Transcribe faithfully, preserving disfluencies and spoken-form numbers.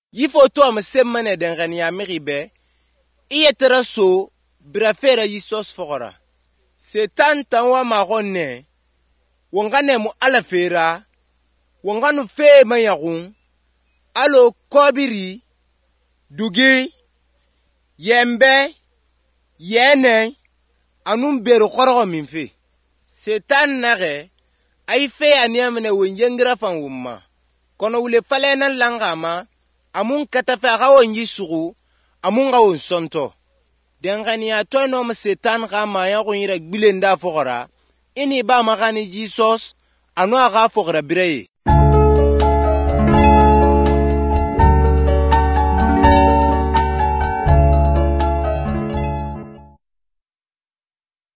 Yifo to am semmane dengani ya miribe. Iye teraso brafera yisos fogora. Setan tanwa magonne. Wangane mu alafera. Wanganu fe mayagun. Alo kobiri. Dugi. Yembe. Yene. Anum beru korogo minfi. Setan nage. Ay fe anyamene wenjengra fan wumma. Kono ule falena langama. Amun katafe agawon yisugu. Amun gawon sonto. Dengani ya tono ma setan kama ya kunyira gbilenda fogora. Ini ba magani jisos. Anu aga fogora bireye.